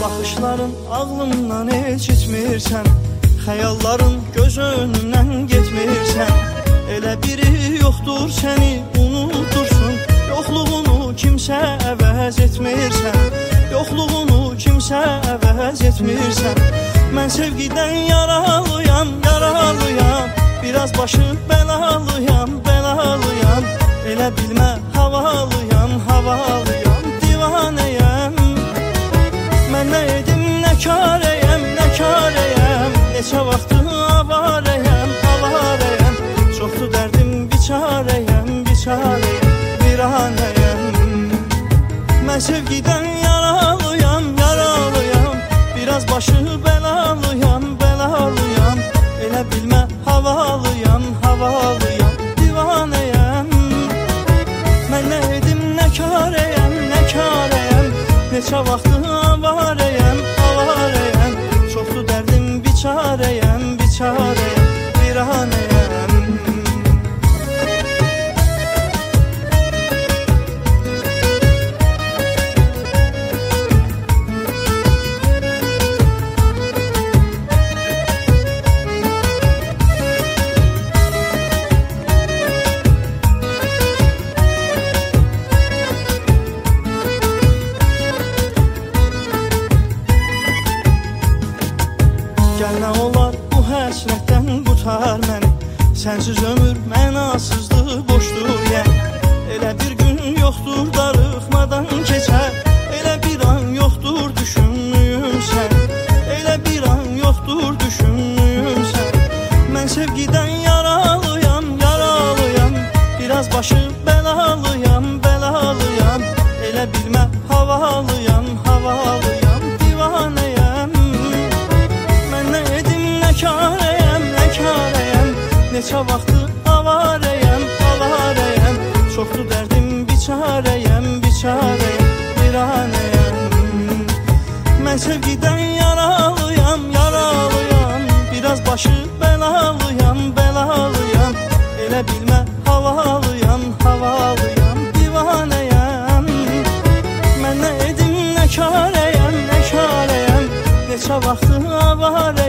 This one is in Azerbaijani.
Baxışların ağlımdan heç içmirsən, xəyalların göz önündən getmirsən. Elə biri yoxdur səni unutursun, yoxluğunu kimsə əvəz etmirsən, yoxluğunu kimsə əvəz etmirsən. Mən sevgidən yaralıyam, yaralıyam, biraz başı bəlalıyam, bəlalıyam. Elə bilmə havalıyam, havalıyam, divanəyəm. Mən nə edim, nə karəyəm, nə karəyəm, neçə vaxtı avarəyəm, avarəyəm. Çoxdur dərdim, biçarəyəm, biçarəyəm, viranəyəm. Mən sevgidən yaralıyam, yaralıyam, biraz başı bəlalıyam, bəlalıyam. Elə bilmə havalıyam, havalıyam, divanəyəm. Mən nə edim, nə karəyəm, nə karəyəm, neçə vaxtı avarəyəm, avarəyəm. Çoxdur dərdim, biçarəyəm, biçarəyəm, viranəyəm. Gəl nə olar bu həsrətdən qutar məni, sənsiz ömür mənasızdır, boşdur yəni. Elə bir gün yoxdur darıxmadan keçər, elə bir an yoxdur düşünmüyüm sən, elə bir an yoxdur düşünmüyüm sən. Mən sevgidən yaralıyam, yaralıyam, biraz başı bəlalıyam, bəlalıyam. Elə bilmə havalıyam, havalıyam, divanəyəm. Karəyəm, nə karəyəm, neçə vaxtı avarəyəm, avarəyəm. Çoxdur dərdim, biçarəyəm, biçarəyəm, viranəyəm. Mən sevgidən yaralıyam, yaralıyam, biraz başı bəlalıyam, bəlalıyam. Elə bilmə havalıyam, havalıyam, divanəyəm. Mən nə edim, nə karəyəm, nə karəyəm, neçə vaxtı avarəyəm.